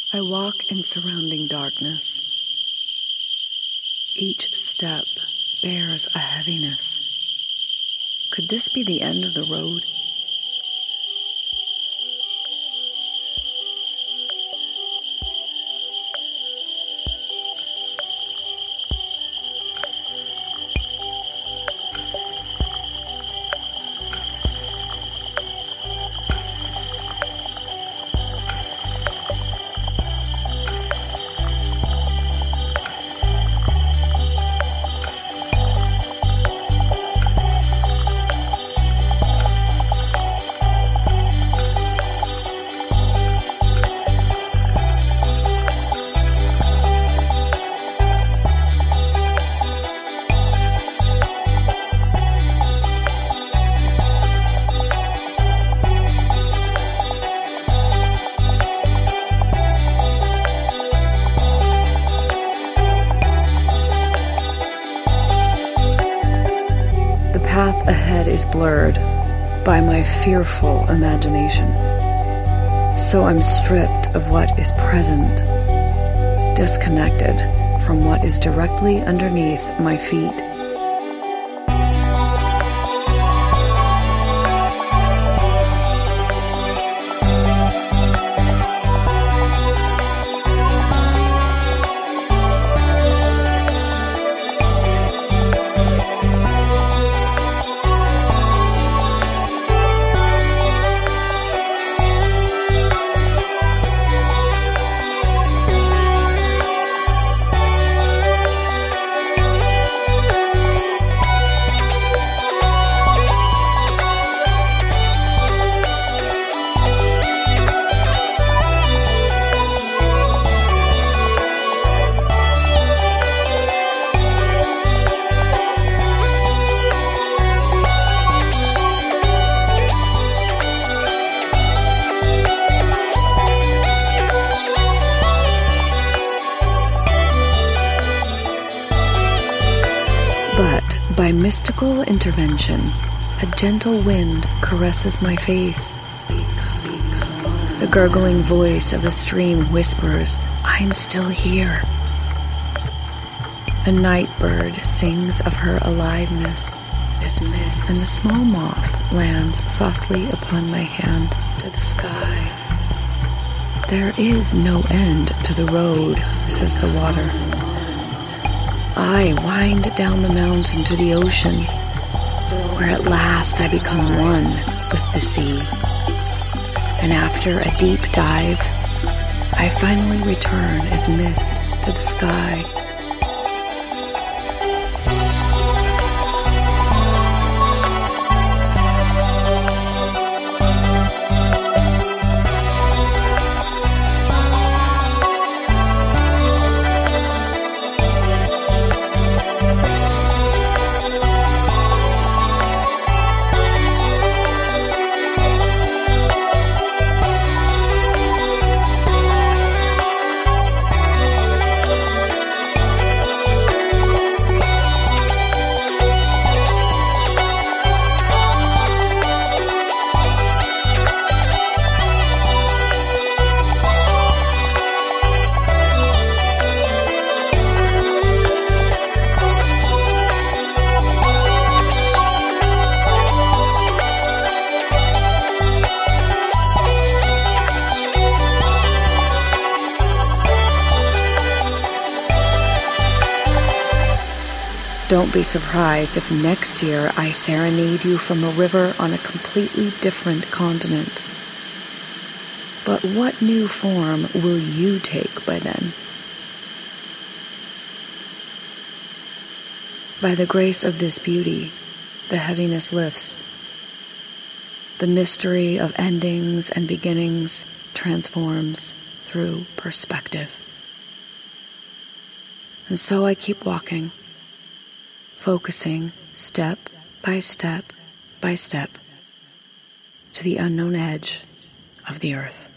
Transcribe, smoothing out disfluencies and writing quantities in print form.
I walk in surrounding darkness. Each step bears a heaviness. Could this be the end of the road? The path ahead is blurred by my fearful imagination. So I'm stripped of what is present, disconnected from what is directly underneath my feet. By mystical intervention, a gentle wind caresses my face. The gurgling voice of the stream whispers, "I'm still here." A night bird sings of her aliveness, and a small moth lands softly upon my hand to the sky. There is no end to the road, says the water. I wind down the mountain to the ocean, where at last I become one with the sea. And after a deep dive, I finally return as mist to the sky. Don't be surprised if next year I serenade you from a river on a completely different continent. But what new form will you take by then? By the grace of this beauty, the heaviness lifts. The mystery of endings and beginnings transforms through perspective. And so I keep walking, focusing step by step by step to the unknown edge of the earth.